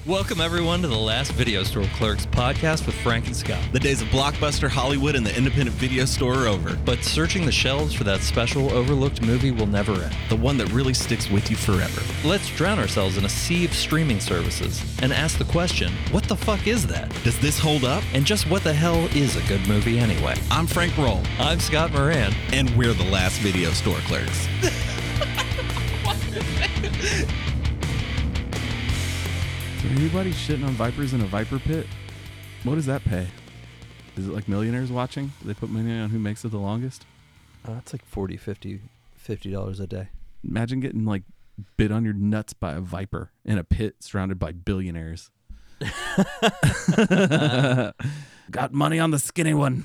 Welcome, everyone, to the Last Video Store Clerks podcast with Frank and Scott. The days of Blockbuster, Hollywood, and the independent video store are over. But searching the shelves for that special overlooked movie will never end. The one that really sticks with you forever. Let's drown ourselves in a sea of streaming services and ask the question, what the fuck is that? Does this hold up? And just what the hell is a good movie anyway? I'm Frank Roll. I'm Scott Moran. And we're the Last Video Store Clerks. Is anybody shitting on vipers in a viper pit? What does that pay? Is it like millionaires watching? Do they put money on who makes it the longest? It's like $50 a day. Imagine getting like bit on your nuts by a viper in a pit surrounded by billionaires. Got money on the skinny one.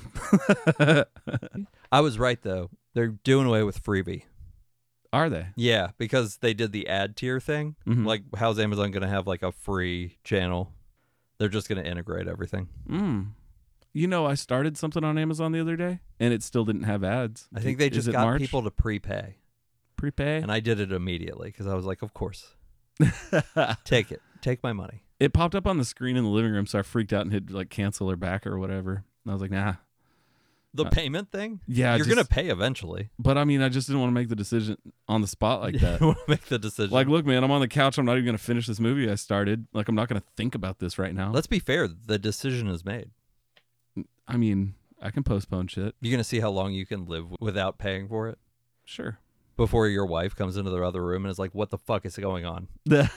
I was right, though. They're doing away with freebie. Are they? Yeah, because they did the ad tier thing. Mhm. Like, how's Amazon going to have like a free channel? They're just going to integrate everything. You know, I started something on Amazon the other day, and it still didn't have ads. I think they just got people to prepay. Prepay? And I did it immediately because I was like, of course. Take it. Take my money. It popped up on the screen in the living room, so I freaked out and hit like cancel or back or whatever. And I was like, nah. The payment thing? Yeah. You're going to pay eventually. But I mean, I just didn't want to make the decision on the spot like that. You want to make the decision. Like, look, man, I'm on the couch. I'm not even going to finish this movie I started. Like, I'm not going to think about this right now. Let's be fair. The decision is made. I mean, I can postpone shit. You're going to see how long you can live without paying for it Sure. before your wife comes into the other room and is like, what the fuck is going on?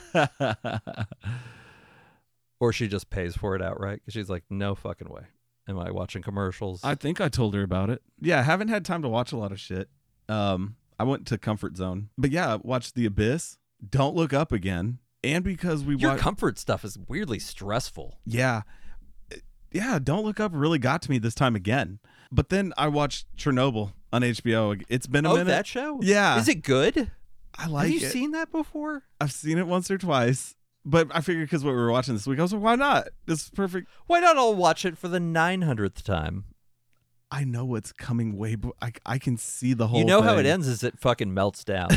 Or she just pays for it outright because she's like, no fucking way. Am I watching commercials? I think I told her about it. Yeah, I haven't had time to watch a lot of shit. I went to Comfort Zone. But yeah, watched The Abyss, Don't Look Up Again, and because we Your watched... comfort stuff is weirdly stressful. Yeah. Yeah, Don't Look Up really got to me this time again. But then I watched Chernobyl on HBO. It's been a minute. That show? Yeah. Is it good? I like it. Have you seen that before? I've seen it once or twice. But I figured because what we were watching this week, I was like, why not? This is perfect. Why not all watch it for the 900th time? I know what's coming way... I can see the whole You know thing. how it ends is it fucking melts down.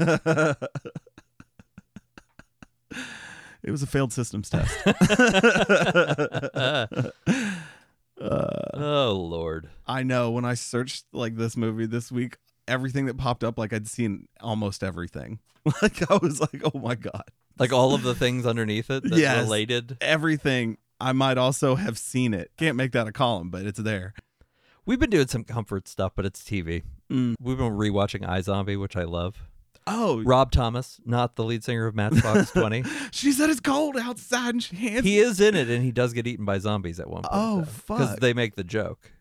It was a failed systems test. Oh, Lord. I know. When I searched like this movie this week, everything that popped up, like I'd seen almost everything. Like I was like, oh my God. Like all of the things underneath it that Yes. related. Everything. I might also have seen it. Can't make that a column, but it's there. We've been doing some comfort stuff, but it's TV. We've been rewatching iZombie, which I love. Oh, Rob Thomas, not the lead singer of Matchbox 20. she said it's cold outside and she hands He is in it, and he does get eaten by zombies at one point. Oh, Because fuck. they make the joke.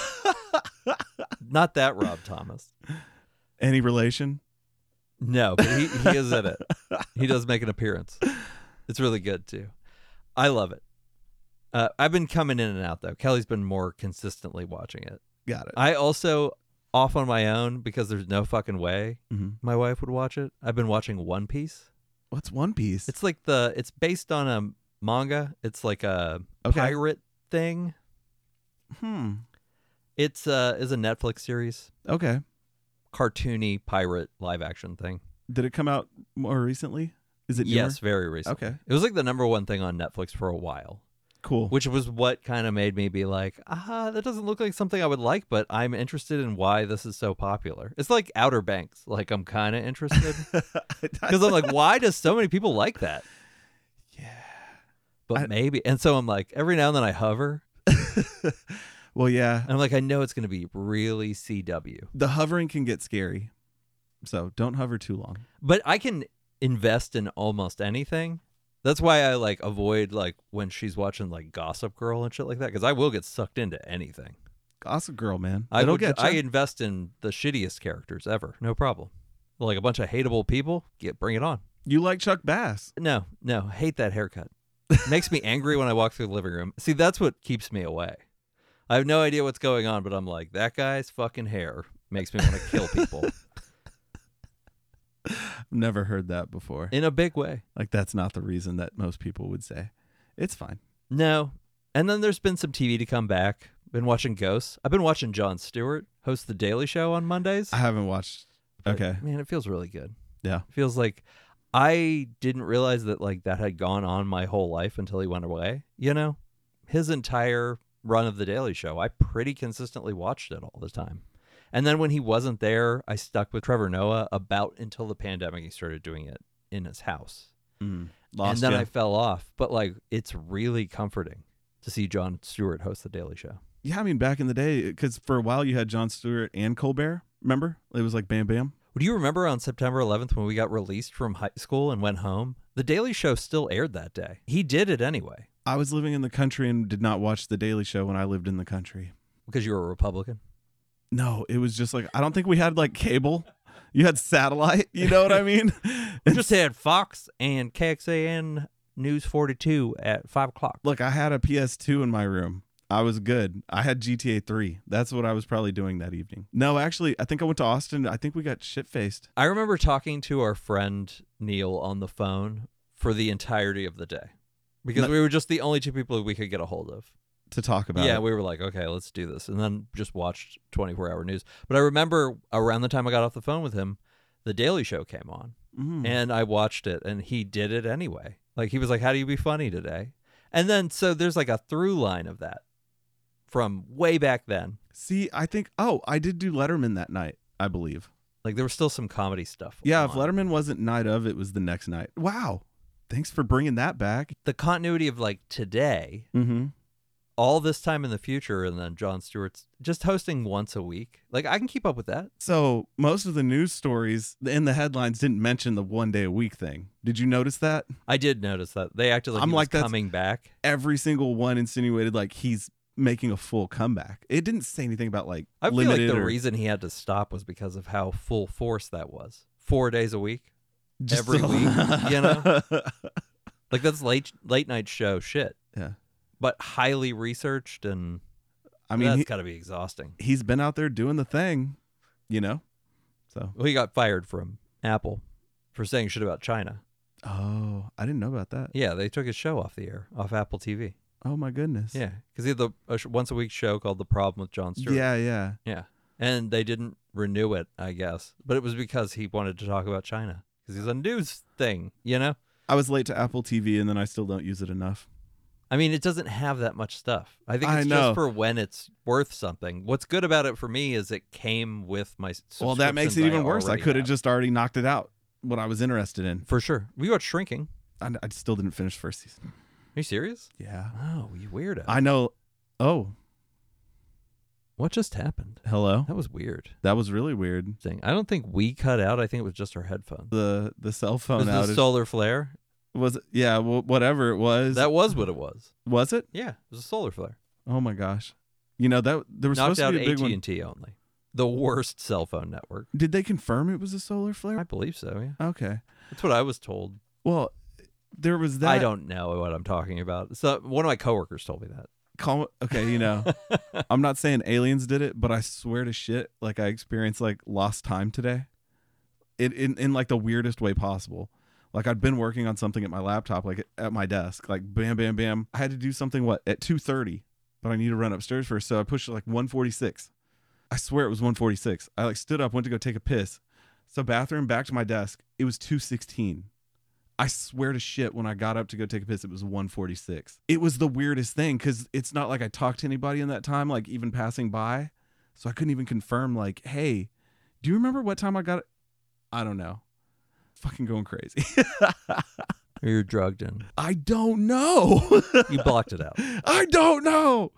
Not that Rob Thomas. Any relation? No, but he is in it. He does make an appearance. It's really good, too. I love it. I've been coming in and out, though. Kelly's been more consistently watching it. Got it. I also, off on my own, because there's no fucking way Mhm. my wife would watch it, I've been watching One Piece. What's One Piece? It's like it's based on a manga. It's like a Okay. pirate thing. It's is a Netflix series. Okay. Cartoony pirate live action thing. Did it come out more recently? Is it newer? Yes, very recent. Okay. It was like the number one thing on Netflix for a while, Cool. which was what kind of made me be like, that doesn't look like something I would like, but I'm interested in why this is so popular. It's like Outer Banks. Like I'm kind of interested because I'm like, why does so many people like that? Yeah. But maybe. And so I'm like, every now and then I hover. Well, yeah. And I'm like, I know it's going to be really CW. The hovering can get scary. So don't hover too long. But I can invest in almost anything. That's why I like avoid like when she's watching like Gossip Girl and shit like that, because I will get sucked into anything. Gossip Girl, man. I get you. invest in the shittiest characters ever. No problem. Like a bunch of hateable people, bring it on. You like Chuck Bass. No, hate that haircut. Makes me angry when I walk through the living room. See, that's what keeps me away. I have no idea what's going on, but I'm like, that guy's fucking hair makes me want to kill people Never heard that before. in a big way. Like that's not the reason that most people would say. It's fine. No. And then there's been some TV to come back. Been watching Ghosts. I've been watching Jon Stewart host The Daily Show on Mondays. I haven't watched. But, Okay. Man, it feels really good. Yeah. It feels like I didn't realize that like that had gone on my whole life until he went away. You know, his entire run of The Daily Show, I pretty consistently watched it all the time. And then when he wasn't there, I stuck with Trevor Noah about until the pandemic. He started doing it in his house. And then I fell off. But like, it's really comforting to see Jon Stewart host The Daily Show. Yeah, I mean, back in the day, because for a while you had Jon Stewart and Colbert. Remember? It was like Bam Bam. Do you remember on September 11th when we got released from high school and went home? The Daily Show still aired that day. He did it anyway. I was living in the country and did not watch The Daily Show when I lived in the country. Because you were a Republican? No, it was just like, I don't think we had like cable. You had satellite, you know what I mean? We just had Fox and KXAN News 42 at 5 o'clock. Look, I had a PS2 in my room. I was good. I had GTA 3. That's what I was probably doing that evening. No, actually, I think I went to Austin. I think we got shit-faced. I remember talking to our friend Neil on the phone for the entirety of the day. Because we were just the only two people we could get a hold of. To talk about it. Yeah, we were like, okay, let's do this. And then just watched 24-hour news. But I remember around the time I got off the phone with him, The Daily Show came on. And I watched it, and he did it anyway. Like, he was like, how do you be funny today? And then, so there's like a through line of that from way back then. See, I think, I did do Letterman that night, I believe. Like, there was still some comedy stuff. Yeah, if Letterman wasn't night of, it was the next night. Wow. Thanks for bringing that back. The continuity of, like, today, all this time in the future, and then Jon Stewart's just hosting once a week. Like, I can keep up with that. So, most of the news stories in the headlines didn't mention the 1 day a week thing. Did you notice that? I did notice that. They acted like he was coming back. Every single one insinuated like he's making a full comeback. It didn't say anything about like I feel like the reason he had to stop was because of how full force that was. 4 days a week, every week, you know? Like, that's late night show shit. Yeah. But highly researched, and I mean, that's got to be exhausting. He's been out there doing the thing, you know? So. Well, he got fired from Apple for saying shit about China. Oh, I didn't know about that. Yeah, they took his show off the air, off Apple TV. Oh, my goodness. Yeah, because he had a once-a-week show called The Problem with Jon Stewart. Yeah. Yeah, and they didn't renew it, I guess. But it was because he wanted to talk about China, because he's a news thing, you know? I was late to Apple TV, and then I still don't use it enough. I mean, it doesn't have that much stuff. I think it's just for when it's worth something. What's good about it for me is it came with my subscriptions. Well, that makes it even worse. I could have just already knocked it out, what I was interested in. For sure. We watched Shrinking. I still didn't finish first season. Are you serious? Yeah. Oh, you weirdo. I know. Oh. What just happened? Hello? That was weird. That was really weird. I don't think we cut out. I think it was just our headphones. The cell phone outage. The solar flare? Was it? Yeah, whatever it was. That was what it was. Was it? Yeah, it was a solar flare. Oh my gosh! You know that there was supposed to be a big one. Knocked out AT&T only. The worst cell phone network. Did they confirm it was a solar flare? I believe so. Yeah. Okay. That's what I was told. Well, there was that. I don't know what I'm talking about. So one of my coworkers told me that. Okay, you know, I'm not saying aliens did it, but I swear to shit, like I experienced like lost time today. In like the weirdest way possible. Like I'd been working on something at my laptop, like at my desk, like bam, bam, bam. I had to do something at 2:30, but I need to run upstairs first, so I pushed it like 1:46. I swear it was 1:46. I like stood up, went to go take a piss. So bathroom, back to my desk. It was 2:16. I swear to shit, when I got up to go take a piss, it was 1:46. It was the weirdest thing because it's not like I talked to anybody in that time, like even passing by. So I couldn't even confirm, like, hey, do you remember what time I got it? I don't know. Fucking going crazy. You're drugged in. I don't know. You blocked it out. I don't know.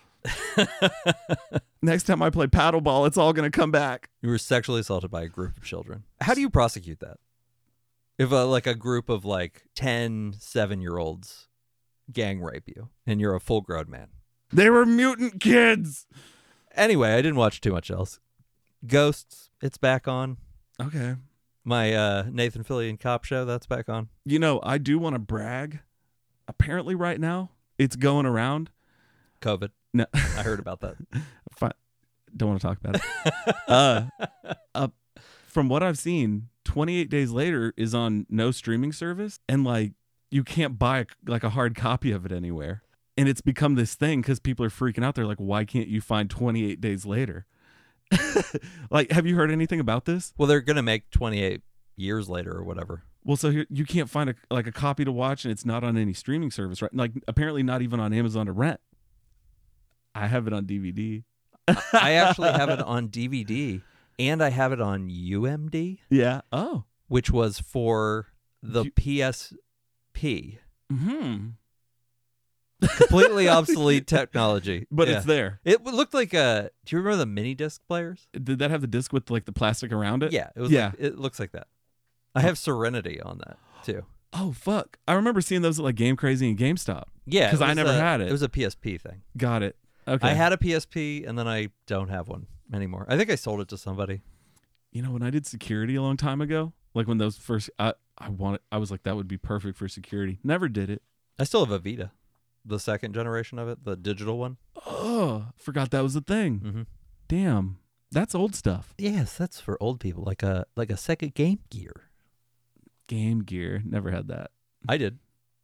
Next time I play paddleball, it's all going to come back. You were sexually assaulted by a group of children. How do you prosecute that? If like a group of like 10 7-year-olds gang rape you and you're a full-grown man. They were mutant kids. Anyway, I didn't watch too much else. Ghosts, it's back on. Okay. My Nathan Fillion cop show, that's back on. You know, I do want to brag. Apparently right now, it's going around. COVID. No. I heard about that. Fine. Don't want to talk about it. From what I've seen, 28 Days Later is on no streaming service, and like you can't buy like a hard copy of it anywhere. And it's become this thing because people are freaking out. They're like, why can't you find 28 Days Later? Like, have you heard anything about this? Well, they're going to make 28 years later or whatever. Well, so here, you can't find a copy to watch, and it's not on any streaming service, right? Like apparently not even on Amazon to rent. I have it on DVD. I actually have it on DVD, and I have it on UMD. Yeah. Oh. Which was for the PSP. Hmm. Completely obsolete technology. But Yeah. it's there. It looked like a. Do you remember the mini disc players? Did that have the disc with like the plastic around it? Yeah, it was. Yeah. Like, it looks like that. I have Serenity on that too. Oh fuck! I remember seeing those at like Game Crazy and GameStop. Yeah, because I never had it. It was a PSP thing. Got it. Okay. I had a PSP, and then I don't have one anymore. I think I sold it to somebody. You know, when I did security a long time ago, like when those first, I was like, that would be perfect for security. Never did it. I still have a Vita, the second generation of it, the digital one. Oh, forgot that was a thing. Mm-hmm. Damn, that's old stuff. Yes, that's for old people, like a Sega Game Gear. Game Gear, never had that. I did.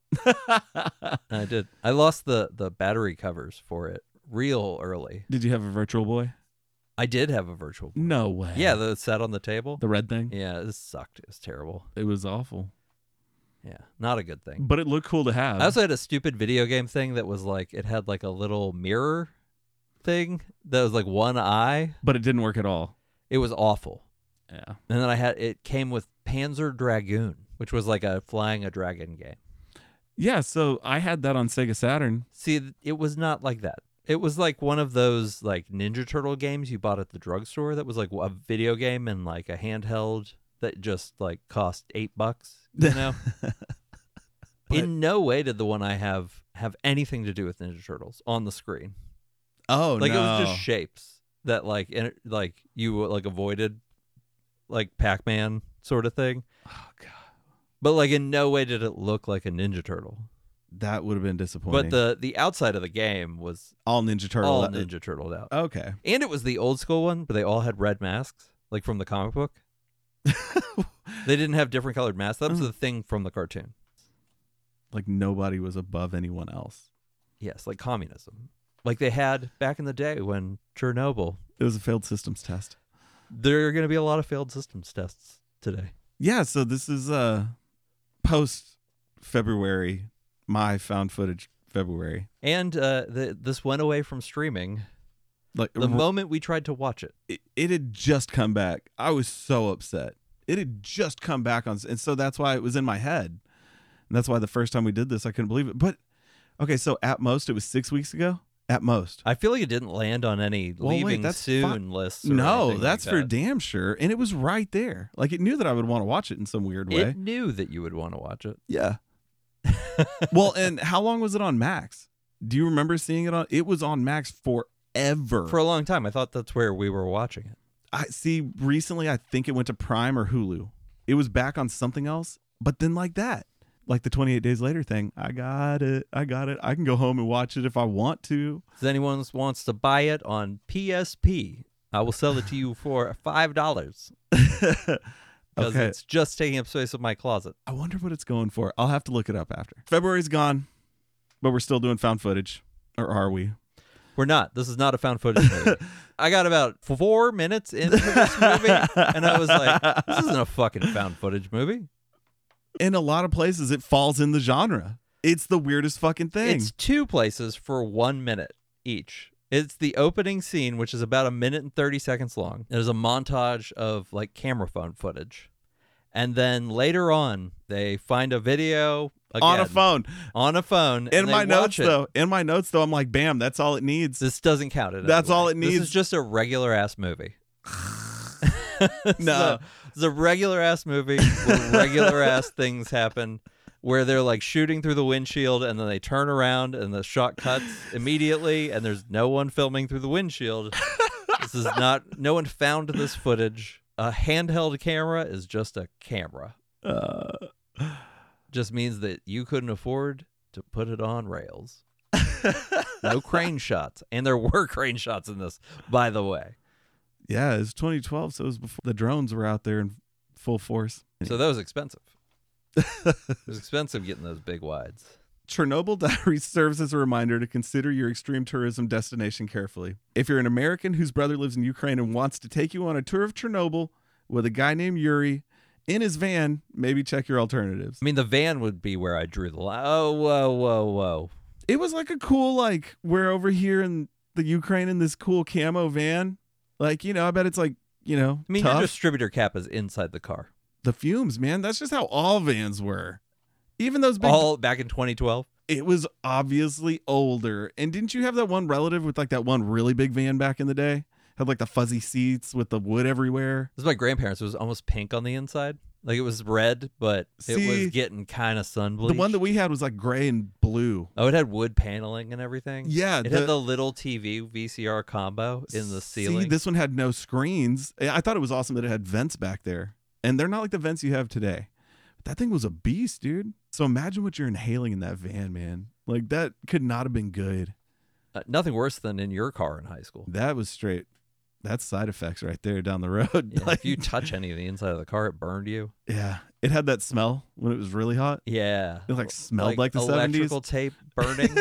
I did. I lost the battery covers for it real early. Did you have a Virtual Boy? I did have a Virtual Boy. No way. Yeah, that sat on the table. The red thing? Yeah, it sucked. It was terrible. It was awful. Yeah, not a good thing. But it looked cool to have. I also had a stupid video game thing that was like, it had like a little mirror thing that was like one eye. But it didn't work at all. It was awful. Yeah. And then it came with Panzer Dragoon, which was like a flying a dragon game. Yeah, so I had that on Sega Saturn. See, it was not like that. It was like one of those like Ninja Turtle games you bought at the drugstore that was like a video game and like a handheld that just like cost $8, you know? In no way did the one I have anything to do with Ninja Turtles on the screen. Oh, like no. It was just shapes that like you like avoided, like Pac-Man sort of thing. Oh god. But like in no way did it look like a Ninja Turtle. That would have been disappointing. But the outside of the game was all Ninja Turtle. all Ninja Turtled out. Okay. And it was the old school one, but they all had red masks, like from the comic book. They didn't have different colored masks. That was the thing from the cartoon. Like nobody was above anyone else. Yes, like communism. Like they had back in the day when Chernobyl. It was a failed systems test. There are going to be a lot of failed systems tests today. Yeah, so this is post February, my found footage February. And this went away from streaming Like the moment we tried to watch it. It had just come back. I was so upset. It had just come back on, and so that's why it was in my head. And that's why the first time we did this, I couldn't believe it. But okay, so at most it was 6 weeks ago. At most. I feel like it didn't land on any leaving soon lists. Or no, that's like for that. damn sure. And it was right there. Like it knew that I would want to watch it in some weird way. It knew that you would want to watch it. Yeah. Well, and how long was it on Max? Do you remember seeing it on? It was on Max forever. For a long time. I thought that's where we were watching it. I see. Recently, I think it went to Prime or Hulu. It was back on something else, but then like that, like the 28 Days Later thing. I got it. I can go home and watch it if I want to. If anyone wants to buy it on PSP, I will sell it to you for $5. Because Okay. it's just taking up space in my closet. I wonder what it's going for. I'll have to look it up after. February's gone, but we're still doing found footage, or are we? We're not. This is not a found footage movie. I got about 4 minutes into this movie, and I was like, this isn't a fucking found footage movie. In a lot of places, it falls in the genre. It's the weirdest fucking thing. It's 2 places for 1 minute each. It's the opening scene, which is about 1 minute and 30 seconds long. There's a montage of like camera phone footage. And then later on, they find a video again, on a phone. On a phone. In and my they notes, watch it. though. In my notes, though, I'm like, bam, that's all it needs. This doesn't count it. That's all it This needs. is just a regular ass movie. No. It's a regular ass movie where regular ass things happen, where they're like shooting through the windshield and then they turn around and the shot cuts immediately and there's no one filming through the windshield. This is not, no one found this footage. A handheld camera is just a camera. Just means that you couldn't afford to put it on rails. No crane shots. And there were crane shots in this, by the way. Yeah, it's 2012, so it was before the drones were out there in full force. So that was expensive. It was expensive getting those big wides. Chernobyl Diaries serves as a reminder to consider your extreme tourism destination carefully. If you're an American whose brother lives in Ukraine and wants to take you on a tour of Chernobyl with a guy named Yuri in his van, maybe check your alternatives. I mean, the van would be where I drew the line. Oh, whoa. It was like a cool, like, we're over here in the Ukraine in this cool camo van. Like, you know, I bet it's like, you know, I mean, tough. your distributor cap is inside the car. The fumes, man. That's just how all vans were. Even those big... All back in 2012? It was obviously older. And didn't you have that one relative with like that one really big van back in the day? Had like the fuzzy seats with the wood everywhere. This is my grandparents. It was almost pink on the inside. Like it was red, but it was getting kind of sun bleached. The one that we had was like gray and blue. Oh, it had wood paneling and everything? Yeah. It had the little TV VCR combo in the ceiling. See, this one had no screens. I thought it was awesome that it had vents back there. And they're not like the vents you have today. But that thing was a beast, dude. So imagine what you're inhaling in that van, man. Like that could not have been good. Nothing worse than in your car in high school. That was straight. That's side effects right there down the road. Yeah, like, if you touch any of the inside of the car, it burned you. Yeah. It had that smell when it was really hot. Yeah. It like smelled like the 70s. Electrical tape burning.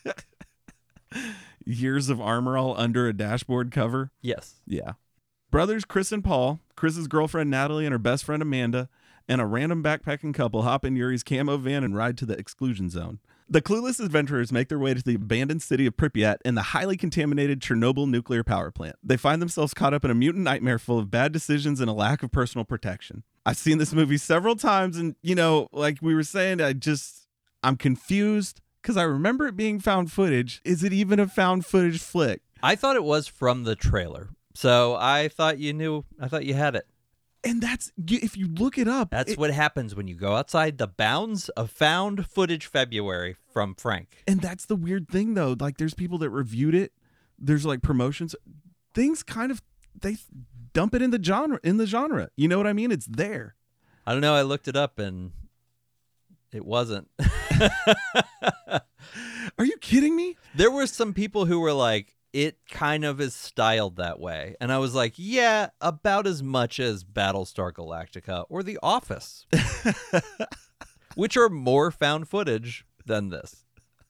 Years of armor all under a dashboard cover. Yes. Yeah. Brothers Chris and Paul, Chris's girlfriend Natalie and her best friend Amanda, and a random backpacking couple hop in Yuri's camo van and ride to the exclusion zone. The clueless adventurers make their way to the abandoned city of Pripyat and the highly contaminated Chernobyl nuclear power plant. They find themselves caught up in a mutant nightmare full of bad decisions and a lack of personal protection. I've seen this movie several times, and, you know, like we were saying, I'm confused because I remember it being found footage. Is it even a found footage flick? I thought it was from the trailer. So I thought you knew. I thought you had it. And that's, if you look it up. That's what happens when you go outside the bounds of Found Footage February from Frank. And that's the weird thing, though. Like, there's people that reviewed it. There's, like, promotions. Things kind of, they dump it in the genre. You know what I mean? It's there. I don't know. I looked it up, and it wasn't. Are you kidding me? There were some people who were like, it kind of is styled that way. And I was like, yeah, about as much as Battlestar Galactica or The Office, which are more found footage than this.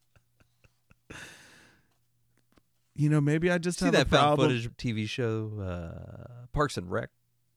You know, maybe I just See have that a problem. found footage TV show, Parks and Rec.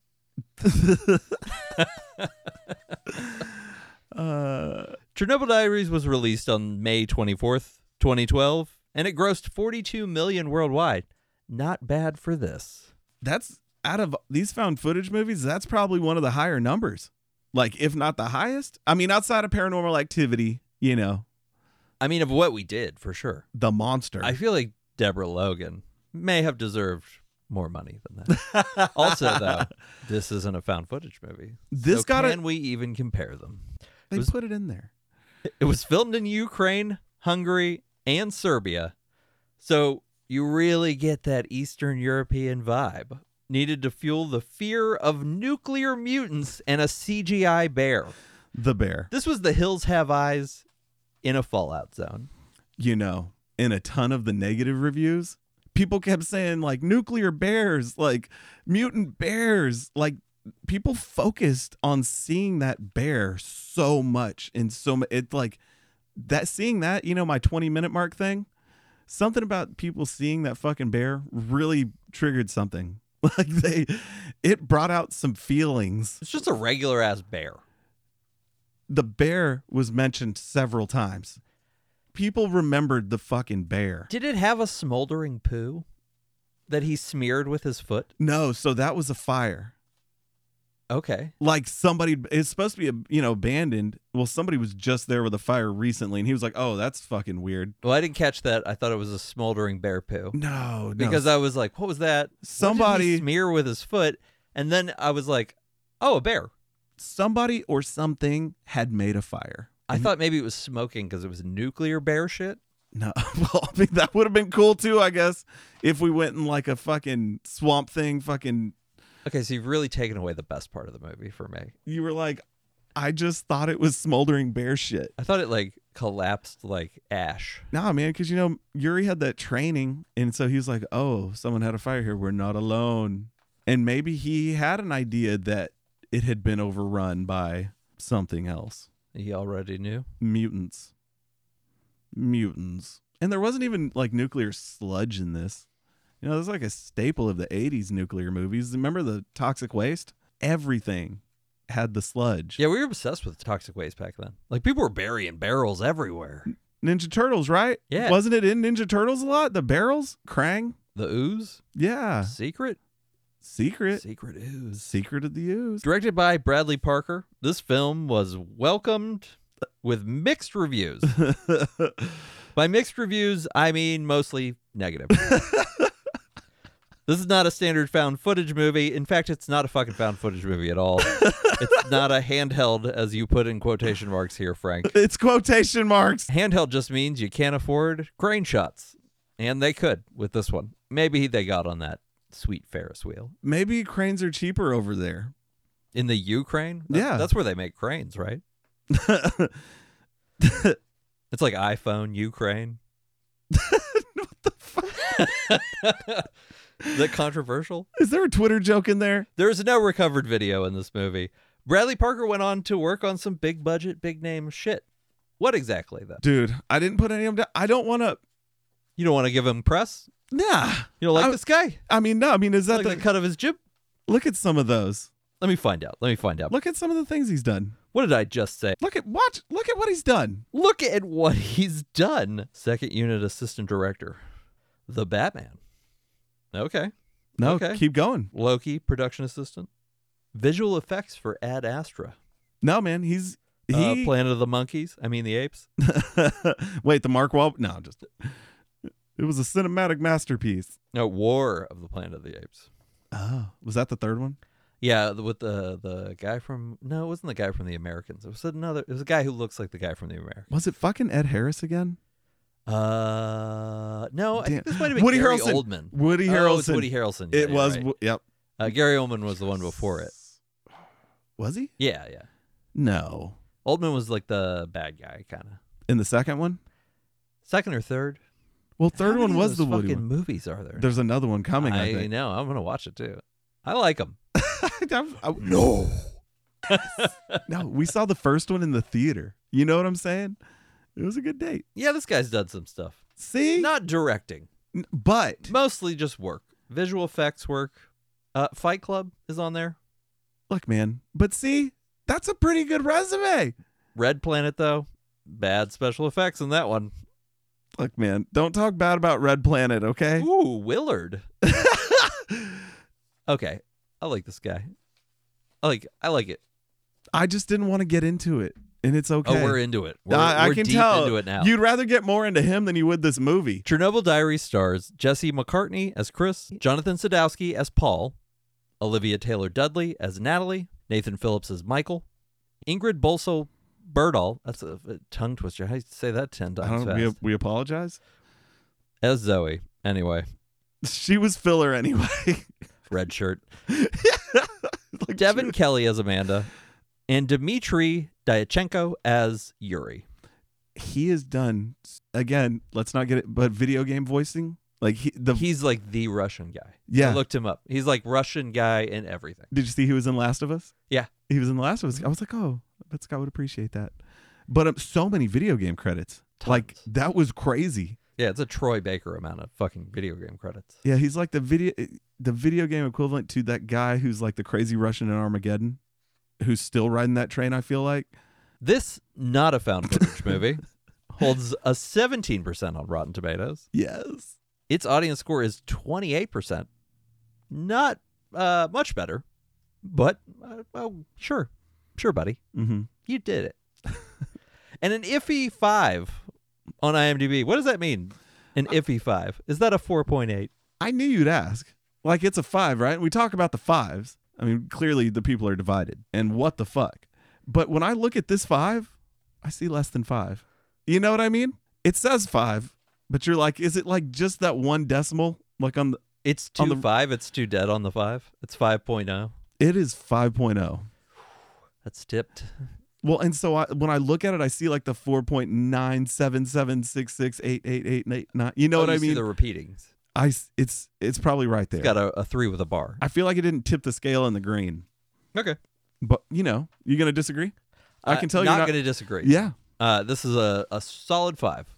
Chernobyl Diaries was released on May 24th, 2012. And it grossed $42 million worldwide. Not bad for this. That's, out of these found footage movies, that's probably one of the higher numbers. Like, if not the highest. I mean, outside of Paranormal Activity, you know. I mean, of what we did, for sure. The Monster. I feel like Deborah Logan may have deserved more money than that. Also, though, this isn't a found footage movie. This can we even compare them? They put it in there. It was filmed in Ukraine, Hungary, and Serbia, so you really get that Eastern European vibe. Needed to fuel the fear of nuclear mutants and a CGI bear. The bear. This was The Hills Have Eyes in a Fallout zone. You know, in a ton of the negative reviews, people kept saying, like, nuclear bears, like, mutant bears. Like, people focused on seeing that bear so much and so much. It's like, that seeing that, you know, my 20-minute mark thing, something about people seeing that fucking bear really triggered something. Like it brought out some feelings. It's just a regular ass bear. The bear was mentioned several times. People remembered the fucking bear. Did it have a smoldering poo that he smeared with his foot? No, so that was a fire. Okay. Like somebody, it's supposed to be, abandoned. Well, somebody was just there with a fire recently, and he was like, "Oh, that's fucking weird." Well, I didn't catch that. I thought it was a smoldering bear poo. No. Because I was like, "What was that?" Somebody what did he smear with his foot, and then I was like, "Oh, a bear." Somebody or something had made a fire. I thought maybe it was smoking because it was nuclear bear shit. No, well, I mean that would have been cool too, I guess, if we went in like a fucking Swamp Thing, fucking. Okay, so you've really taken away the best part of the movie for me. You were like, I just thought it was smoldering bear shit. I thought it like collapsed like ash. Nah, man, because Yuri had that training, and so he was like, "Oh, someone had a fire here. We're not alone." And maybe he had an idea that it had been overrun by something else. He already knew. Mutants. And there wasn't even like nuclear sludge in this. You know, it was like a staple of the 80s nuclear movies. Remember the toxic waste? Everything had the sludge. Yeah, we were obsessed with toxic waste back then. Like, people were burying barrels everywhere. Ninja Turtles, right? Yeah. Wasn't it in Ninja Turtles a lot? The barrels? Krang? The ooze? Yeah. Secret ooze. Secret of the Ooze. Directed by Bradley Parker, this film was welcomed with mixed reviews. By mixed reviews, I mean mostly negative. This is not a standard found footage movie. In fact, it's not a fucking found footage movie at all. It's not a handheld, as you put in quotation marks here, Frank. It's quotation marks. Handheld just means you can't afford crane shots. And they could with this one. Maybe they got on that sweet Ferris wheel. Maybe cranes are cheaper over there. In the Ukraine? Yeah. That's where they make cranes, right? It's like iPhone, Ukraine. What the fuck? Is that controversial? Is there a Twitter joke in there? There's no recovered video in this movie. Bradley Parker went on to work on some big budget, big name shit. What exactly, though? Dude, I didn't put any of them down. I don't want to. You don't want to give him press? Nah. You don't like this guy? I mean, no. I mean, is that Like the cut of his jib? Look at some of those. Let me find out. Look at some of the things he's done. What did I just say? Look at what he's done. Look at what he's done. Second unit assistant director. The Batman. Okay. No, Okay. keep going. Loki, production assistant. Visual effects for Ad Astra. No, man, he Planet of the Monkeys. I mean the Apes. Wait, the Mark Wahlberg? No, just it was a cinematic masterpiece. No, War of the Planet of the Apes. Oh, was that the third one? Yeah, with the guy from it wasn't the guy from The Americans. It was a guy who looks like the guy from The Americans. Was it fucking Ed Harris again? No, I think this might have been Woody Gary Harrelson. Oldman. Woody Oh, Harrelson. it's Woody Harrelson. Yeah, It you're was. right. Yep. Gary Oldman was the one before it. Was he? Yeah. No. Oldman was like the bad guy, kind of. In the second one? Second or third? Well, third How one many of was those the Woody fucking one. movies are there? There's another one coming, I think. know. I'm gonna watch it too. I like them. No. No, we saw the first one in the theater. You know what I'm saying? It was a good date. Yeah, this guy's done some stuff. See? Not directing. But Mostly just work. Visual effects work. Fight Club is on there. look, man. But see, that's a pretty good resume. Red Planet, though, bad special effects in that one. Look, man, don't talk bad about Red Planet, okay? Ooh, Willard. Okay, I like this guy. I like it. I just didn't want to get into it, and it's okay. Oh, we're into it. We're I can deep tell. into it now. You'd rather get more into him than you would this movie. Chernobyl Diaries stars Jesse McCartney as Chris, Jonathan Sadowski as Paul, Olivia Taylor-Dudley as Natalie, Nathan Phillips as Michael, Ingrid Bolso Berdahl, that's a tongue twister. How do you say that 10 times fast? We apologize. As Zoe. Anyway, She was filler anyway. red shirt. Like, Devin Kelly as Amanda, and Dmitry Dyachenko as Yuri. he has done, again, let's not get it, but video game voicing. Like He's like the Russian guy. Yeah. I looked him up. He's like Russian guy in everything. Did you see he was in Last of Us? Yeah. He was in The Last of Us. I was like, oh, I bet Scott would appreciate that. But so many video game credits. Tons. Like, that was crazy. Yeah, it's a Troy Baker amount of fucking video game credits. Yeah, he's like the video game equivalent to that guy who's like the crazy Russian in Armageddon, who's still riding that train, I feel like. This not a found footage movie holds a 17% on Rotten Tomatoes. Yes. Its audience score is 28%. Not much better, but well, sure, buddy, Mm-hmm. you did it. And an iffy 5 on IMDb. What does that mean? An iffy 5. Is that a 4.8? I knew you'd ask. Like, it's a 5, right? We talk about the 5s. I mean, clearly the people are divided. And what the fuck? But when I look at this 5, I see less than 5. You know what I mean? It says 5, but you're like, is it like just that one decimal? Like on the. It's On the- 2.5. It's too dead on the 5. It's 5.0. It is 5.0. That's tipped. Well, and so when I look at it, I see like the 4.97766888889. You know what I You see mean? the repeatings. It's probably right there. It's got a 3 with a bar. I feel like it didn't tip the scale in the green. Okay. But, you going to disagree? I can tell you're not not going to disagree. Yeah. This is a solid 5.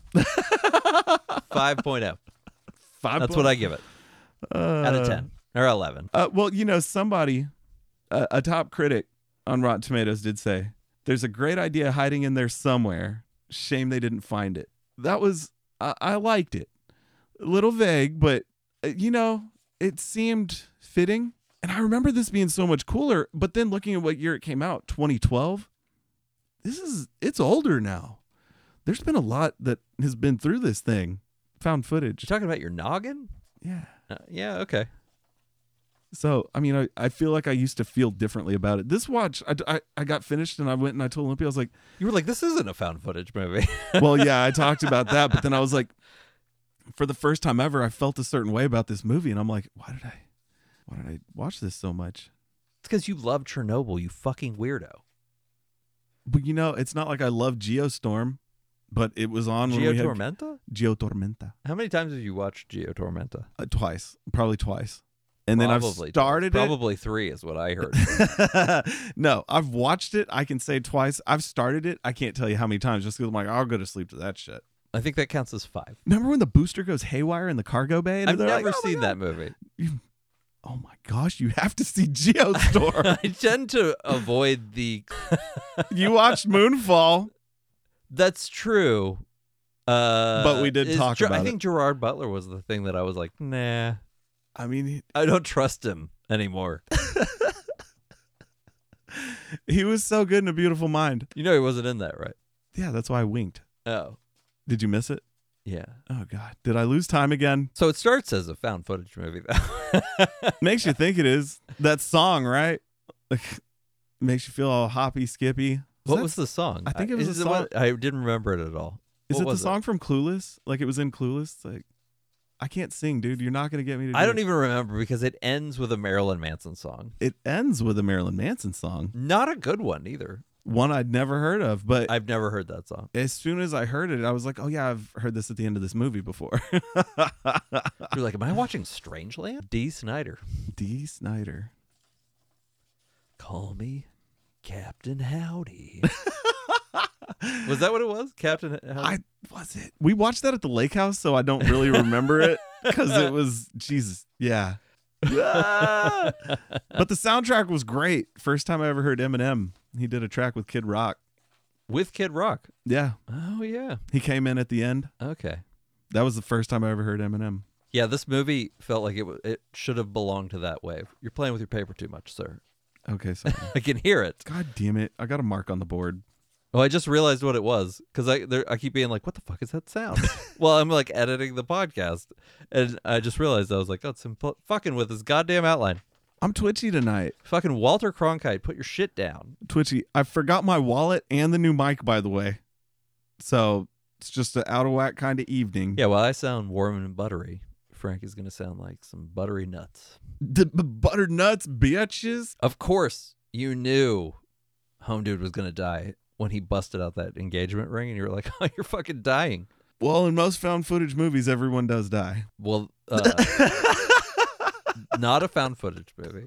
5.0. That's what I give it. Out of 10 or 11. Well, somebody, a top critic, on Rotten Tomatoes did say, "There's a great idea hiding in there somewhere. Shame they didn't find it." That was, I liked it. A little vague, but, it seemed fitting. And I remember this being so much cooler, but then looking at what year it came out, 2012, it's older now. There's been a lot that has been through this thing. Found footage. You talking about your noggin? Yeah. Yeah, okay. So, I mean, I feel like I used to feel differently about it. This watch, I got finished and I went and I told Olympia, I was like, You were like, this isn't a found footage movie. well, yeah, I talked about that, but then I was like, for the first time ever, I felt a certain way about this movie, and I'm like, why did I watch this so much? It's because you love Chernobyl, you fucking weirdo. But it's not like I love Geostorm, but it was on when Geo we had Tormenta? Geo Tormenta. How many times have you watched Geo Tormenta? Twice, probably twice. And then I've Probably started twice. Probably 3 is what I heard. it. No, I've watched it. I can say twice. I've started it. I can't tell you how many times just because I'm like, I'll go to sleep to that shit. I think that counts as 5. Remember when the booster goes haywire in the cargo bay? And I've they're never like, "Oh my seen God." that movie. Oh my gosh, you have to see Geostorm. I tend to avoid the... You watched Moonfall. That's true. But we did talk about I it. think Gerard Butler was the thing that I was like, nah, I mean, I don't trust him anymore. he was so good in A Beautiful Mind. You know he wasn't in that, right? Yeah, that's why I winked. Oh, Did you miss it? yeah. Oh God, did I lose time again? So it starts as a found footage movie, though. Makes you think it is. That song, right? Like, makes you feel all hoppy, skippy. What was the song? I think it was Is a song. I didn't remember it at all. Is What it the was song from Clueless? Like it was in Clueless? It's like, I can't sing, dude. You're not gonna get me to. I don't it. even remember because it ends with a Marilyn Manson song. It ends with a Marilyn Manson song, Not a good one either. one I'd never heard of. But I've never heard that song. as soon as I heard it, I was like, oh yeah, I've heard this at the end of this movie before. You're like, am I watching Strangeland? D. Snyder. D. Snyder. Call me Captain Howdy. Was that what it was? Captain Howdy? Was it? We watched that at the lake house, so I don't really remember it because it was Jesus. Yeah. But the soundtrack was great. First time I ever heard Eminem. He did a track with Kid Rock. With Kid Rock. Yeah. Oh, yeah. He came in at the end. Okay. That was the first time I ever heard Eminem. Yeah, this movie felt like it should have belonged to that wave. You're playing with your paper too much, sir. Okay, sorry. I can hear it. God damn it. I got a mark on the board. Oh, I just realized what it was because I keep being like, what the fuck is that sound? Well, I'm like editing the podcast, and I just realized I was like, oh, it's him fucking with his goddamn outline. I'm twitchy tonight. Fucking Walter Cronkite, put your shit down. Twitchy. I forgot my wallet and the new mic, by the way. So it's just an out of whack kind of evening. Yeah, well, I sound warm and buttery. Frank is going to sound like some buttery nuts. Butternuts, bitches. Of course, you knew Home Dude was going to die when he busted out that engagement ring, and you were like, oh, you're fucking dying. Well, in most found footage movies, everyone does die. Well, not a found footage movie.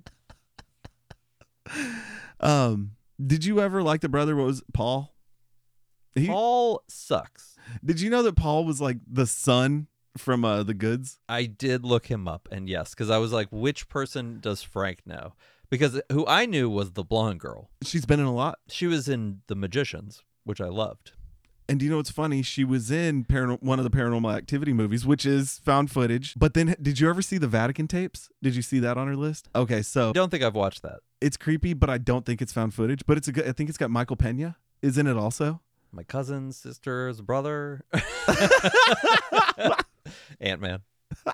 Did you ever like the brother? What was it, Paul? Paul sucks. Did you know that Paul was like the son from The Goods? I did look him up, and yes, because I was like, which person does Frank know? Because who I knew was the blonde girl. She's been in a lot. She was in The Magicians, which I loved. And do you know what's funny? She was in one of the Paranormal Activity movies, which is found footage. But then, did you ever see the Vatican tapes? Did you see that on her list? Okay, so I don't think I've watched that. it's creepy, but I don't think it's found footage. But it's a good. I think it's got Michael Pena is in it also. My cousin, sister's brother. Ant-Man.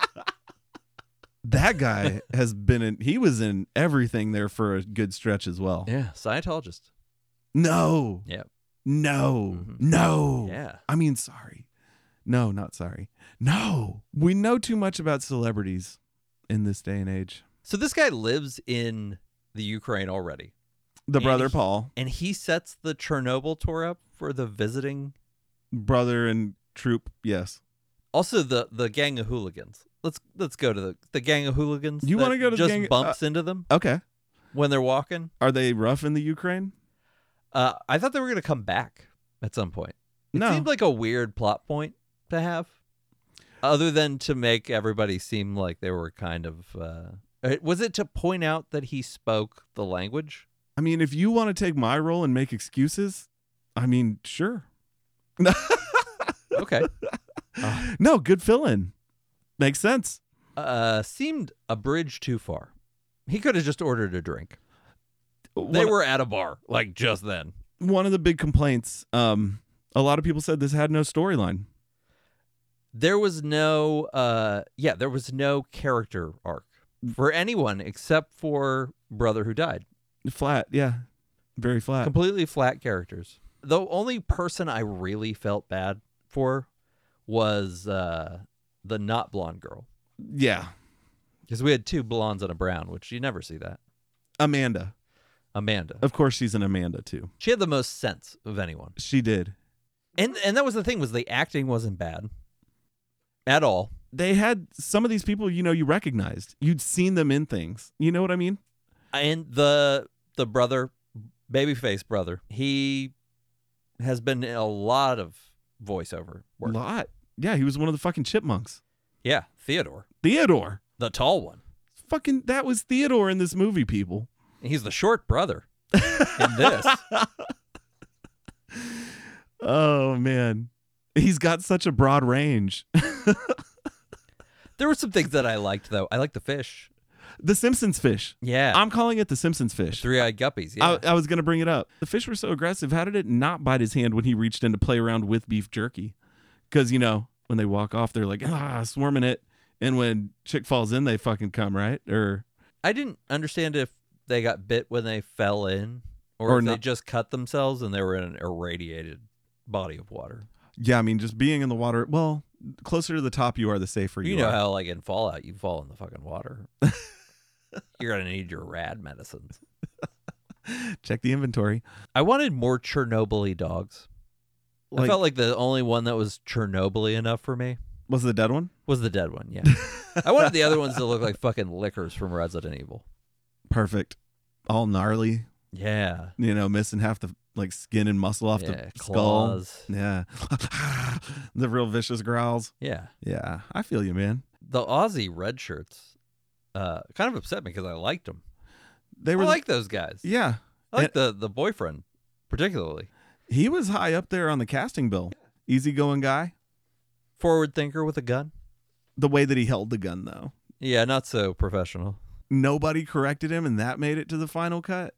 That guy has been in. He was in everything there for a good stretch as well. Yeah, Scientologist. No. Yeah. No. Mhm. No. Yeah. I mean, sorry. No, not sorry. No. We know too much about celebrities in this day and age. So this guy lives in the Ukraine already. The brother And Paul, And he sets the Chernobyl tour up for the visiting. brother and troop. Yes. Also, the gang of hooligans. Let's go to the gang of hooligans. You that wanna go to the just gang- bumps into them Okay. when they're walking. Are they rough in the Ukraine? I thought they were going to come back at some point. It No. seemed like a weird plot point to have, other than to make everybody seem like they were kind of. Was it to point out that he spoke the language? I mean, if you want to take my role and make excuses, I mean, sure. Okay. No, good fill-in. Makes sense. Seemed a bridge too far. He could have just ordered a drink. They were at a bar, like, just then. One of the big complaints, a lot of people said this had no storyline. There was no there was no character arc for anyone except for brother who died. Flat, yeah. Very flat. Completely flat characters. The only person I really felt bad for was the not blonde girl. Yeah. Because we had 2 blondes and a brown, which you never see that. Amanda. Of course she's an Amanda, too. She had the most sense of anyone. She did. And that was the thing, was the acting wasn't bad at all. They had some of these people, you recognized. You'd seen them in things. You know what I mean? And the brother, babyface brother, he has been in a lot of voiceover work. A lot. Yeah, he was one of the fucking chipmunks. Yeah, Theodore. The tall one. Fucking, that was Theodore in this movie, people. He's the short brother in this. Oh, man. He's got such a broad range. There were some things that I liked, though. I liked the fish. The Simpsons fish. Yeah. I'm calling it the Simpsons fish. 3-eyed guppies, yeah. I was going to bring it up. The fish were so aggressive. How did it not bite his hand when he reached in to play around with beef jerky? Because, when they walk off, they're like, swarming it. And when chick falls in, they fucking come, right? Or I didn't understand if they got bit when they fell in or if they just cut themselves and they were in an irradiated body of water. Yeah, I mean, just being in the water, well, closer to the top you are, the safer you are. You know how, like, in Fallout, you fall in the fucking water. You're going to need your rad medicines. Check the inventory. I wanted more Chernobyl-y dogs. I felt like the only one that was Chernobyl-y enough for me was the dead one? Was the dead one, yeah. I wanted the other ones to look like fucking lickers from Resident Evil. Perfect. All gnarly. Yeah. Missing half the skin and muscle off the claws. Skull. Yeah. The real vicious growls. Yeah. Yeah. I feel you, man. The Aussie red shirts kind of upset me because I liked them. I like those guys. Yeah. I like the boyfriend, particularly. He was high up there on the casting bill. Easygoing guy. Forward thinker with a gun. The way that he held the gun, though. Yeah, not so professional. Nobody corrected him, and that made it to the final cut.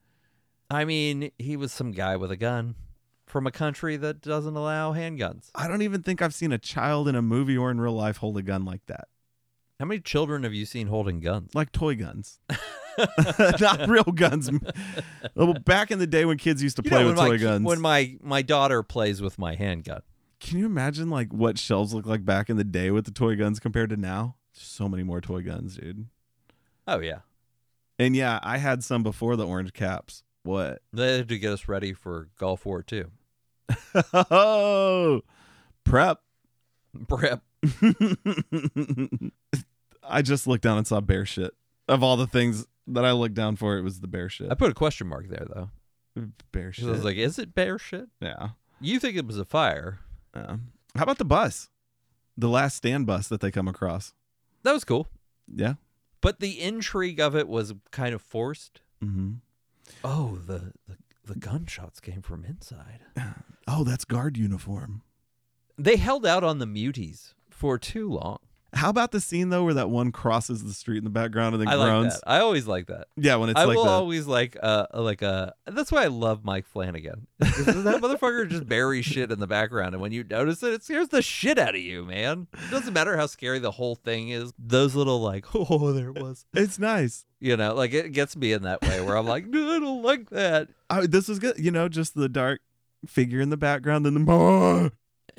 I mean, he was some guy with a gun from a country that doesn't allow handguns. I don't even think I've seen a child in a movie or in real life hold a gun like that. How many children have you seen holding guns? Like toy guns. Not real guns. Well, back in the day when kids used to play with toy guns. When my daughter plays with my handgun. Can you imagine what shelves looked like back in the day with the toy guns compared to now? So many more toy guns, dude. Oh, yeah. And yeah, I had some before the orange caps. What? They had to get us ready for Gulf War II. Oh, prep. I just looked down and saw bear shit. Of all the things that I looked down for, it was the bear shit. I put a question mark there, though. Bear shit. I was like, is it bear shit? Yeah. You think it was a fire. How about the bus? The Last Stand bus that they come across. That was cool. Yeah. But the intrigue of it was kind of forced. Mm-hmm. Oh, the gunshots came from inside. Oh, that's guard uniform. They held out on the muties for too long. How about the scene, though, where that one crosses the street in the background and then groans? Like that. I always like that. Yeah, when it's I will always like that's why I love Mike Flanagan. That motherfucker just buries shit in the background, and when you notice it, it scares the shit out of you, man. It doesn't matter how scary the whole thing is. Those little oh, there it was. It's nice. It gets me in that way where I'm like, no, I don't like that. This was good. Just the dark figure in the background and the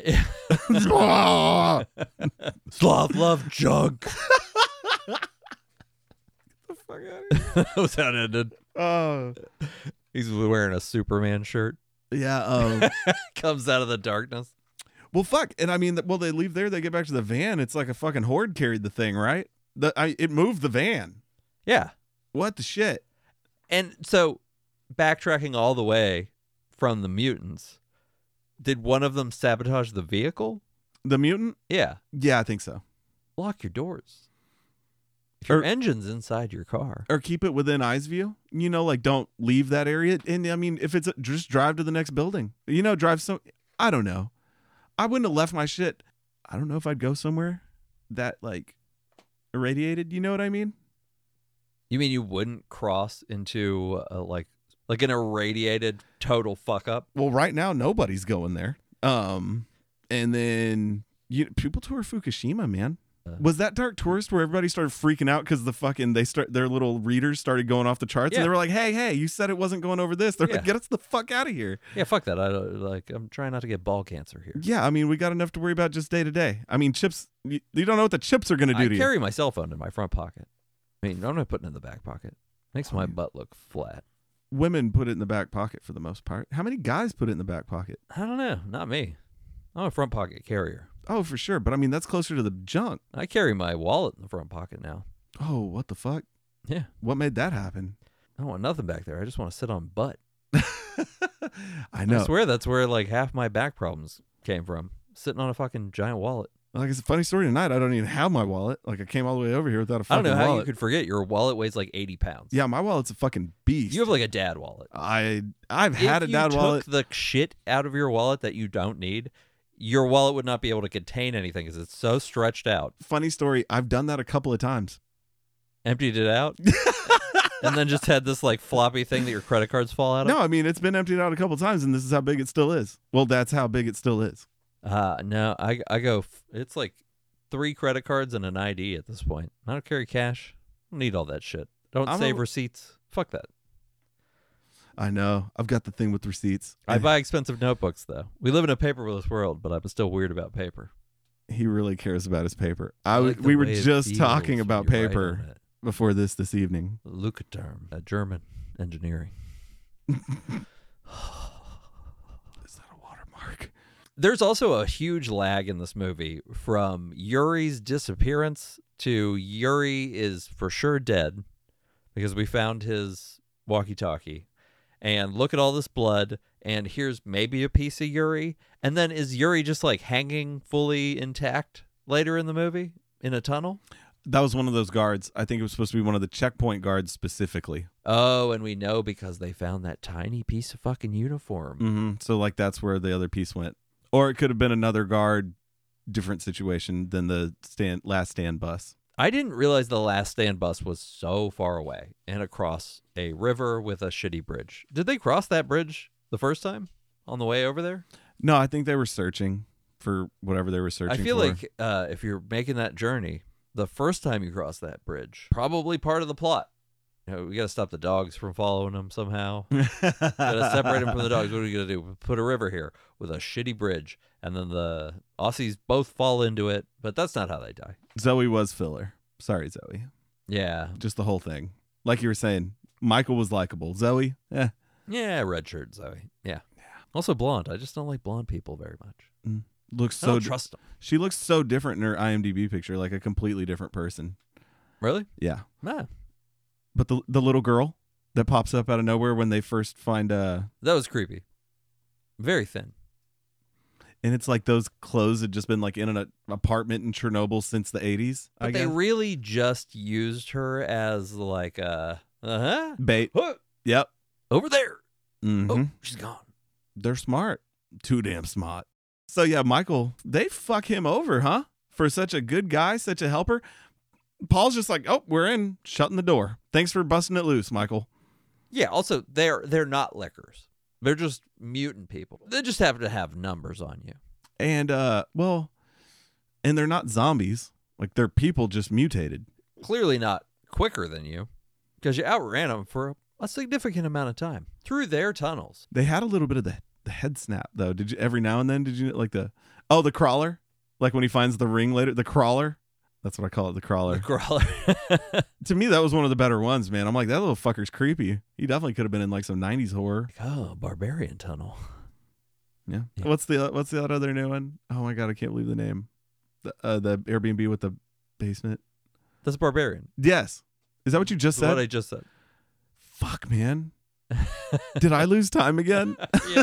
Sloth love junk. Get the fuck out of here. That was how it ended. Oh, he's wearing a Superman shirt. Yeah. Comes out of the darkness. Well, fuck. And I mean, they leave there. They get back to the van. It's like a fucking horde carried the thing, right? It moved the van. Yeah. What the shit? And so, backtracking all the way from the mutants. Did one of them sabotage the vehicle? The mutant? Yeah. Yeah, I think so. Lock your doors. If your engine's inside your car. Or keep it within eyes view. Like don't leave that area. And I mean, if it's just drive to the next building. Drive I don't know. I wouldn't have left my shit. I don't know if I'd go somewhere that like irradiated. You know what I mean? You mean you wouldn't cross into like an irradiated total fuck up? Well, right now nobody's going there. And then people tour Fukushima, man. Was that Dark Tourist where everybody started freaking out because their little readers started going off the charts and they were like, hey, you said it wasn't going over this. They're like, get us the fuck out of here. Yeah, fuck that. I'm trying not to get ball cancer here. Yeah, I mean, we got enough to worry about just day to day. I mean, chips, you don't know what the chips are going to do to you. I carry my cell phone in my front pocket. I mean, I'm not putting it in the back pocket. Makes my butt look flat. Women put it in the back pocket for the most part. How many guys put it in the back pocket? I don't know. Not me. I'm a front pocket carrier. Oh, for sure. But I mean, that's closer to the junk. I carry my wallet in the front pocket now. Oh, what the fuck? Yeah. What made that happen? I don't want nothing back there. I just want to sit on butt. I know. I swear that's where like half my back problems came from. Sitting on a fucking giant wallet. Like, it's a funny story tonight. I don't even have my wallet. Like, I came all the way over here without a fucking wallet. I don't know how you could forget. Your wallet weighs like 80 pounds. Yeah, my wallet's a fucking beast. You have like a dad wallet. I've had a dad wallet. If you took the shit out of your wallet that you don't need, your wallet would not be able to contain anything because it's so stretched out. Funny story. I've done that a couple of times. Emptied it out? And then just had this like floppy thing that your credit cards fall out of? No, I mean, it's been emptied out a couple of times, and this is how big it still is. Well, that's how big it still is. No, I go, it's like 3 credit cards and an ID at this point. I don't carry cash. I don't need all that shit. Don't save receipts. Fuck that. I know. I've got the thing with receipts. I buy expensive notebooks, though. We live in a paperless world, but I'm still weird about paper. He really cares about his paper. We were just talking about paper before this evening. Leukoterm, German engineering. Is that a watermark? There's also a huge lag in this movie from Yuri's disappearance to Yuri is for sure dead because we found his walkie-talkie. And look at all this blood, and here's maybe a piece of Yuri. And then is Yuri just like hanging fully intact later in the movie in a tunnel? That was one of those guards. I think it was supposed to be one of the checkpoint guards specifically. Oh, and we know because they found that tiny piece of fucking uniform. Mm-hmm. So like that's where the other piece went. Or it could have been another guard, different situation than the last stand bus. I didn't realize the last stand bus was so far away and across a river with a shitty bridge. Did they cross that bridge the first time on the way over there? No, I think they were searching for whatever they were searching for. I feel like if you're making that journey, the first time you cross that bridge, probably part of the plot. We got to stop the dogs from following them somehow. Got to separate them from the dogs. What are we going to do? Put a river here with a shitty bridge. And then the Aussies both fall into it, but that's not how they die. Zoe was filler. Sorry, Zoe. Yeah. Just the whole thing. Like you were saying, Michael was likable. Zoe, Yeah, red shirt Zoe. Yeah. Also blonde. I just don't like blonde people very much. Looks I don't trust them. She looks so different in her IMDb picture, like a completely different person. Really? Yeah. Nah. But the little girl that pops up out of nowhere when they first find that was creepy. Very thin. And it's like those clothes had just been like in an apartment in Chernobyl since the 80s. But they really just used her as like bait. Yep. Over there. Mm-hmm. Oh, she's gone. They're smart. Too damn smart. So yeah, Michael, they fuck him over, huh? For such a good guy, such a helper. Paul's just like, oh, we're in, shutting the door. Thanks for busting it loose, Michael. Yeah, also, they're not lickers. They're just mutant people. They just happen to have numbers on you. And, and they're not zombies. Like, they're people just mutated. Clearly not quicker than you, because you outran them for a significant amount of time through their tunnels. They had a little bit of the head snap, though. Did you, every now and then, like the crawler? Like when he finds the ring later, the crawler? That's what I call it, the crawler. The crawler. To me, that was one of the better ones, man. I'm like, that little fucker's creepy. He definitely could have been in like some 90s horror. Oh, Barbarian Tunnel. Yeah. What's the other new one? Oh my God, I can't believe the name. The Airbnb with the basement. That's Barbarian. Yes. Is that what you just said? What I just said. Fuck, man. Did I lose time again? Yeah.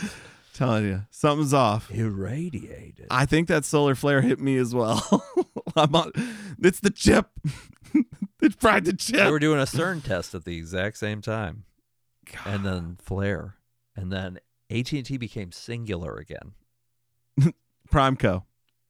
Telling you, something's off. Irradiated. I think that solar flare hit me as well. It's the chip. It fried the They chip. were doing a CERN test at the exact same time. And then Flare. And then AT&T became Singular again. Primeco.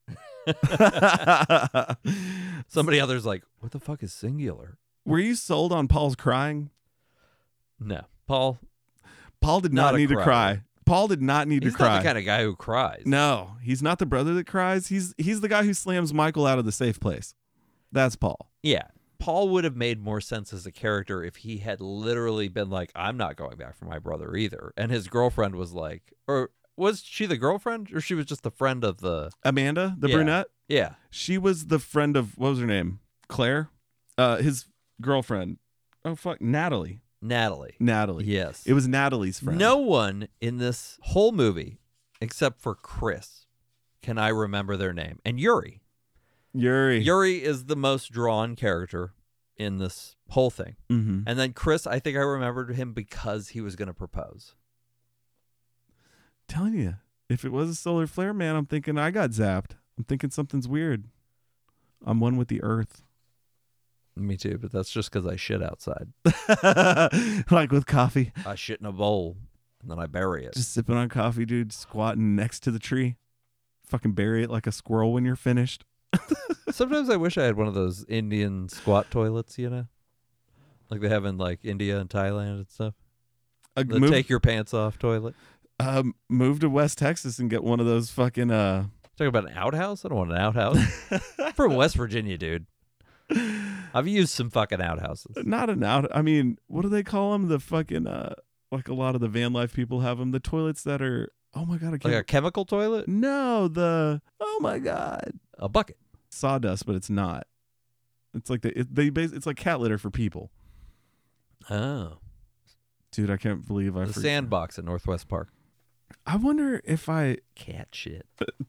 Somebody other's like, what the fuck is Singular? Were you sold on Paul's crying? No. Paul Did Not not a need to crier. cry. Paul did not need He's to cry. not the kind of guy who cries. No, he's not the brother that cries. He's the guy who slams Michael out of the safe place. That's Paul. Yeah. Paul would have made more sense as a character if he had literally been like, I'm not going back for my brother either. And his girlfriend was like, or was she the girlfriend or she was just the friend of the. Amanda, the Yeah. brunette, Yeah. she was the friend of, what was her name? Claire? His girlfriend. Oh, fuck. Natalie. Natalie. Yes. It was Natalie's friend. No one in this whole movie, except for Chris, can I remember their name. And Yuri. Yuri is the most drawn character in this whole thing. Mm-hmm. And then Chris, I think I remembered him because he was going to propose. Telling you, if it was a solar flare, man, I'm thinking I got zapped. I'm thinking something's weird. I'm one with the earth. Me too, but that's just because I shit outside. Like with coffee. I shit in a bowl, and then I bury it. Just sipping on coffee, dude, squatting next to the tree. Fucking bury it like a squirrel when you're finished. Sometimes I wish I had one of those Indian squat toilets, you know? Like they have in like India and Thailand and stuff. The take your pants off toilet. Move to West Texas and get one of those fucking Talking about an outhouse? I don't want an outhouse. I'm from West Virginia, dude. I've used some fucking outhouses. not an out. I mean, what do they call them? The fucking like a lot of the van life people have them. The toilets that are, oh my god, I Like can't. a chemical toilet? No, oh my god, A bucket. sawdust, but it's not. It's like it's like cat litter for people. Oh. Dude, I can't believe I The forgot. sandbox at Northwest Park. I wonder if Cat shit.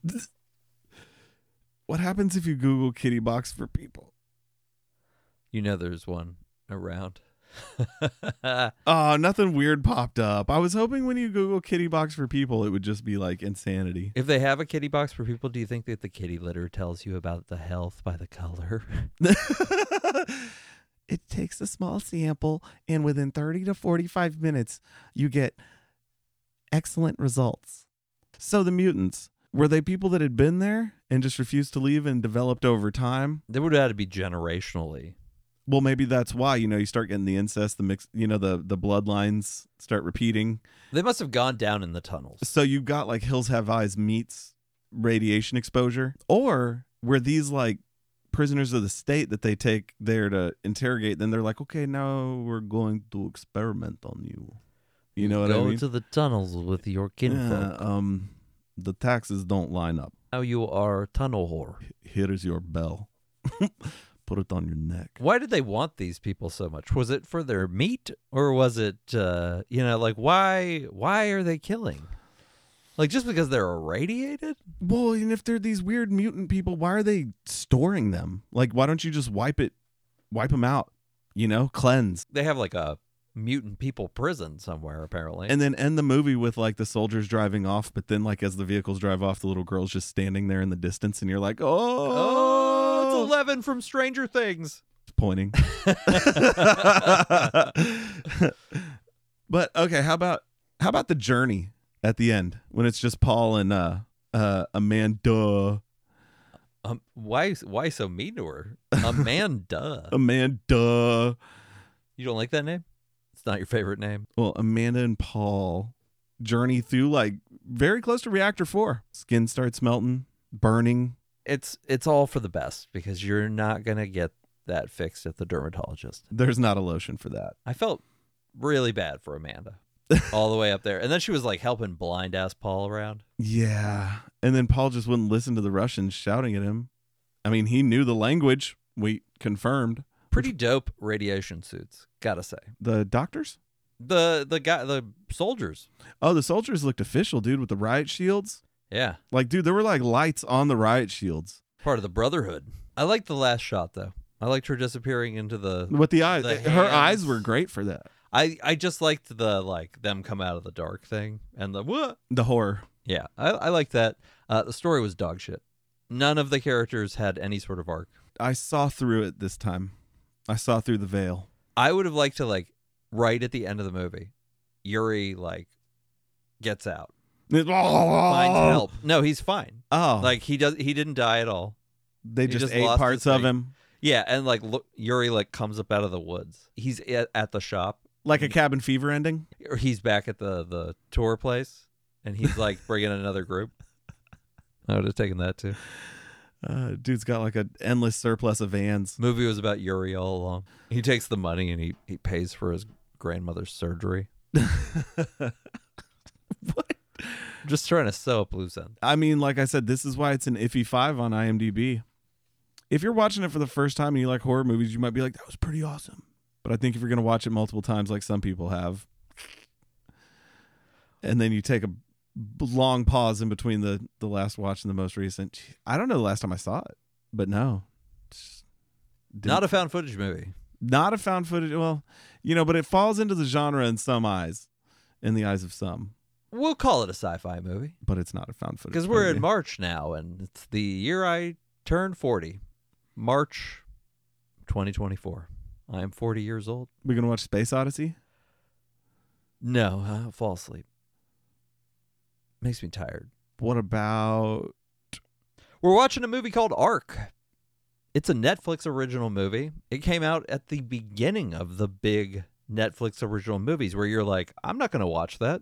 what happens if you Google kitty box for people? You know there's one around. Oh, nothing weird popped up. I was hoping when you Google kitty box for people, it would just be like insanity. If they have a kitty box for people, do you think that the kitty litter tells you about the health by the color? It takes a small sample, and within 30 to 45 minutes, you get excellent results. So the mutants, were they people that had been there and just refused to leave and developed over time? They would have had to be generationally. Well, maybe that's why, you start getting the incest, the mix, the bloodlines start repeating. They must have gone down in the tunnels. So you've got like Hills Have Eyes meets radiation exposure, or were these like prisoners of the state that they take there to interrogate? Then they're like, okay, now we're going to experiment on you. You know what I Go mean? to the tunnels with your kinfolk. The taxes don't line up. Now you are a tunnel whore. Here is your bell. Put it on your neck. Why did they want these people so much? Was it for their meat, or was it, like why are they killing? Like just because they're irradiated? Well, and if they're these weird mutant people, why are they storing them? Like, why don't you just wipe them out? Cleanse. They have like a mutant people prison somewhere apparently. And then end the movie with like the soldiers driving off, but then like as the vehicles drive off, the little girl's just standing there in the distance, and you're like, oh, it's 11 from Stranger Things. Pointing. But okay, how about the journey at the end when it's just Paul and Amanda? Why so mean to her? Amanda. Amanda. You don't like that name? It's not your favorite name. Well, Amanda and Paul journey through like very close to Reactor 4. Skin starts melting, burning. It's all for the best because you're not gonna get that fixed at the dermatologist. There's not a lotion for that. I felt really bad for Amanda all the way up there. And then she was like helping blind ass Paul around. Yeah. And then Paul just wouldn't listen to the Russians shouting at him. I mean, he knew the language. We confirmed. Pretty dope radiation suits, gotta say. The doctors? The soldiers. Oh, the soldiers looked official, dude, with the riot shields. Yeah. Like, dude, there were like lights on the riot shields. Part of the Brotherhood. I liked the last shot though. I liked her disappearing into the With the eyes. the Her hands. eyes were great for that. I just liked the like them come out of the dark thing and the what? The horror. Yeah, I like that. The story was dog shit. None of the characters had any sort of arc. I saw through it this time. I saw through the veil. I would have liked to, like, right at the end of the movie, Yuri, like, gets out. Finds help. No, he's fine. Oh. Like, he didn't die at all. They he just just ate lost parts his of sight. him. Yeah, and, like, Yuri, like, comes up out of the woods. He's at the shop. Like a Cabin Fever ending? Or he's back at the tour place, and he's, like, bringing another group. I would have taken that, too. Dude's got like an endless surplus of vans. Movie was about Yuri all along. He takes the money and he pays for his grandmother's surgery. What? Just trying to sew up loose ends. I mean, like I said, this is why it's an iffy 5 on IMDb. If you're watching it for the first time and you like horror movies, you might be like, that was pretty awesome. But I think if you're going to watch it multiple times like some people have, and then you take a long pause in between the last watch and the most recent. I don't know the last time I saw it, but no. Not a found footage movie. Not a found footage. Well, but it falls into the genre in some eyes, in the eyes of some. We'll call it a sci-fi movie. But it's not a found footage because we're movie. in March now, and it's the year I turned 40. March 2024. I am 40 years old. We're going to watch Space Odyssey? No, I'll fall asleep. Makes me tired. What about... We're watching a movie called Ark. It's a Netflix original movie. It came out at the beginning of the big Netflix original movies where you're like, I'm not going to watch that.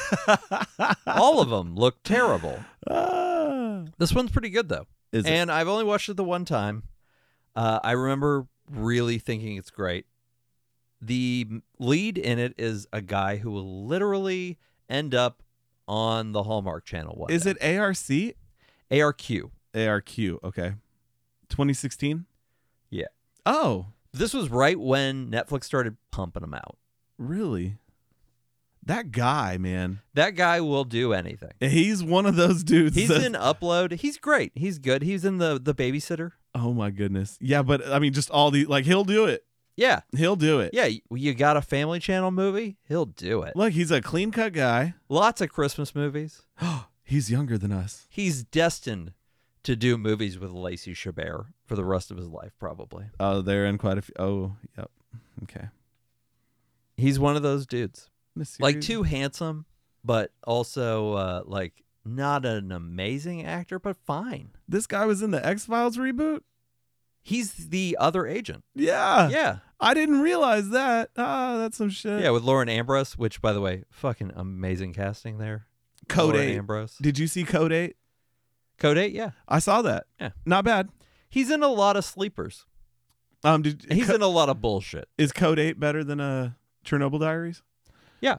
All of them look terrible. This one's pretty good, though. Is it? And I've only watched it the one time. I remember really thinking it's great. The lead in it is a guy who will literally end up on the Hallmark Channel one Is day. it ARC? ARQ. ARQ, okay. 2016? Yeah. Oh, This was right when Netflix started pumping them out. really? That guy, man. That guy will do anything. He's one of those dudes. He's that's- in Upload. He's great. He's good. He's in the Babysitter. Oh, my goodness. Yeah, but, I mean, just all the... Like, he'll do it. Yeah. He'll do it. Yeah. You got a Family Channel movie? He'll do it. Look, he's a clean-cut guy. Lots of Christmas movies. He's younger than us. He's destined to do movies with Lacey Chabert for the rest of his life, probably. Oh, they're in quite a few... Oh, yep. Okay. He's one of those dudes. Miss Like, Series? too handsome, but also, like, not an amazing actor, but fine. This guy was in the X-Files reboot? He's the other agent. Yeah. Yeah. I didn't realize that. Ah, that's some shit. Yeah, with Lauren Ambrose, which, by the way, fucking amazing casting there. Code Lauren 8. Ambrose. Did you see Code 8? Code 8, yeah. I saw that. Yeah. Not bad. He's in a lot of sleepers. He's in a lot of bullshit. Is Code 8 better than Chernobyl Diaries? Yeah.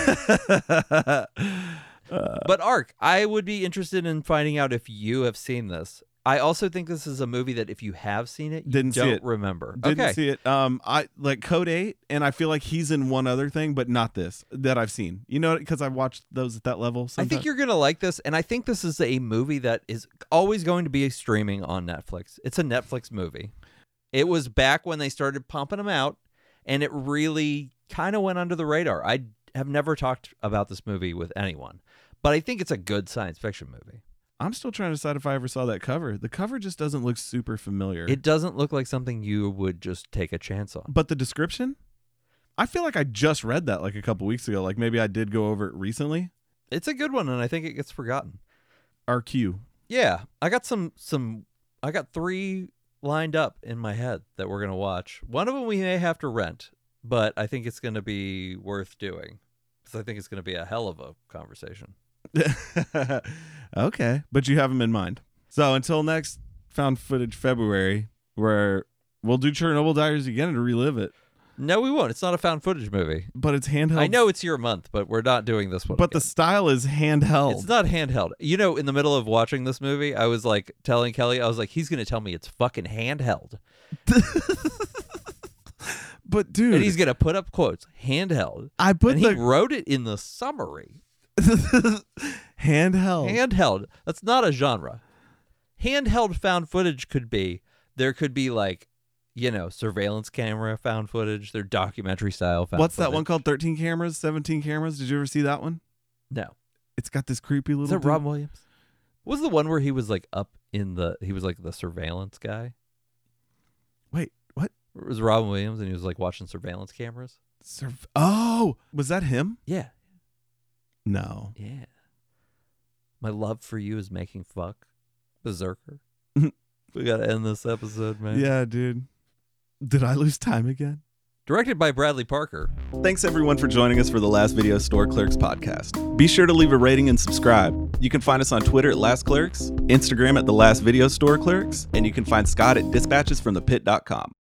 But Ark, I would be interested in finding out if you have seen this. I also think this is a movie that if you have seen it, you Didn't see don't it. remember. Didn't Okay. see it. I like Code 8, and I feel like he's in one other thing, but not this that I've seen. You know, because I watched those at that level. I Sometimes. think you're going to like this, and I think this is a movie that is always going to be streaming on Netflix. It's a Netflix movie. It was back when they started pumping them out, and it really kind of went under the radar. I have never talked about this movie with anyone, but I think it's a good science fiction movie. I'm still trying to decide if I ever saw that cover. The cover just doesn't look super familiar. It doesn't look like something you would just take a chance on. But the description? I feel like I just read that like a couple weeks ago. Like maybe I did go over it recently. It's a good one, and I think it gets forgotten. RQ. Yeah, I got I got 3 lined up in my head that we're going to watch. One of them we may have to rent, but I think it's going to be worth doing because I think it's going to be a hell of a conversation. Okay, but you have them in mind. So until next Found Footage February, where we'll do Chernobyl Diaries again to relive it. No, we won't. It's not a found footage movie. But it's handheld. I know it's your month, but we're not doing this one. But the again. style is handheld. It's not handheld. You know, in the middle of watching this movie, I was like telling Kelly, I was like, he's going to tell me it's fucking handheld. But dude, And he's going to put up quotes, handheld. I put And he the wrote it in the summary. handheld. Handheld. That's not a genre. Handheld found footage could be, there could be like, you know, surveillance camera found footage. They're documentary style found What's footage. that one called? 13 cameras, 17 cameras. Did you ever see that one? No. It's got this creepy little. Is that dude. Rob Williams? What was the one where he was like up he was like the surveillance guy. Wait, what? It was Robin Williams, and he was like watching surveillance cameras. Oh, was that him? Yeah. No. Yeah. My love for you is making fuck. Berserker. We gotta end this episode, man. Yeah, dude. Did I lose time again? Directed by Bradley Parker. Thanks everyone for joining us for the Last Video Store Clerks podcast. Be sure to leave a rating and subscribe. You can find us on Twitter at Last Clerks, Instagram at The Last Video Store Clerks, and you can find Scott at dispatchesfromthepit.com.